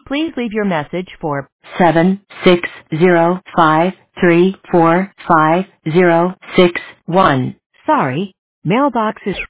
Please leave your message for 76053450661. Sorry, mailbox is